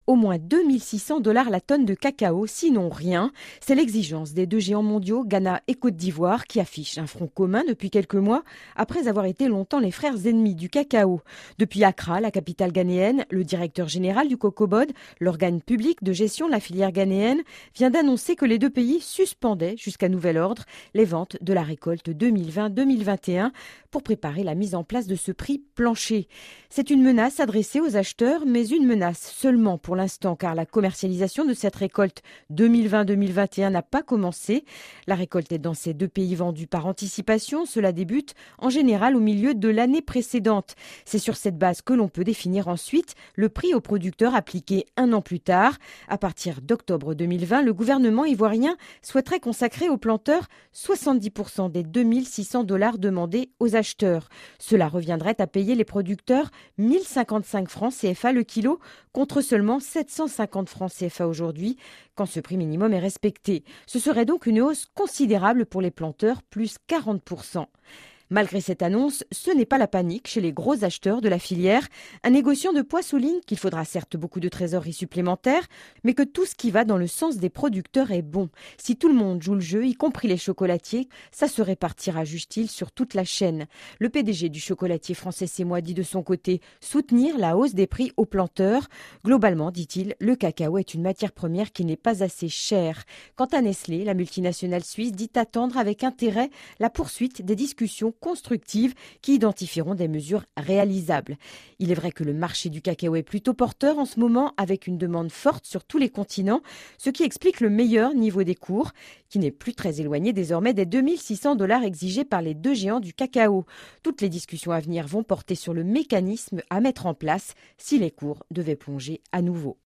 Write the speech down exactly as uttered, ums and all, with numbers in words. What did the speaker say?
au moins deux mille six cents dollars la tonne de cacao, sinon rien. C'est l'exigence des deux géants mondiaux, Ghana et Côte d'Ivoire, qui affichent un front commun depuis quelques mois, après avoir été longtemps les frères ennemis du cacao. Depuis Accra, la capitale ghanéenne, le directeur général du COCOBOD, l'organe public de gestion de la filière ghanéenne, vient d'annoncer que les deux pays suspendaient, jusqu'à nouvel ordre, les ventes de la récolte deux mille vingt deux mille vingt et un pour préparer la mise en place de ce prix plancher. C'est une menace adressée aux acheteurs, mais une menace seulement pour l'instant, car la commercialisation de cette récolte deux mille vingt deux mille vingt et un n'a pas commencé. La récolte est dans ces deux pays vendue par anticipation. Cela débute en général au milieu de l'année précédente. C'est sur cette base que l'on peut définir ensuite le prix aux producteurs appliqué un an plus tard. À partir d'octobre deux mille vingt, le gouvernement ivoirien souhaiterait consacrer aux planteurs soixante-dix pour cent des deux mille six cents dollars demandés aux acheteurs. Cela reviendrait à payer les producteurs mille cinquante-cinq francs C F A le kilo contre seulement sept cent cinquante francs C F A aujourd'hui quand ce prix minimum est respecté. Ce serait donc une hausse considérable pour les planteurs, plus quarante pour cent. Malgré cette annonce, ce n'est pas la panique chez les gros acheteurs de la filière. Un négociant de poids souligne qu'il faudra certes beaucoup de trésorerie supplémentaires, mais que tout ce qui va dans le sens des producteurs est bon. Si tout le monde joue le jeu, y compris les chocolatiers, ça se répartira, juge-t-il, sur toute la chaîne. Le P D G du chocolatier français Sémois dit de son côté soutenir la hausse des prix aux planteurs. Globalement, dit-il, le cacao est une matière première qui n'est pas assez chère. Quant à Nestlé, la multinationale suisse dit attendre avec intérêt la poursuite des discussions constructives qui identifieront des mesures réalisables. Il est vrai que le marché du cacao est plutôt porteur en ce moment, avec une demande forte sur tous les continents, ce qui explique le meilleur niveau des cours, qui n'est plus très éloigné désormais des deux mille six cents dollars exigés par les deux géants du cacao. Toutes les discussions à venir vont porter sur le mécanisme à mettre en place si les cours devaient plonger à nouveau.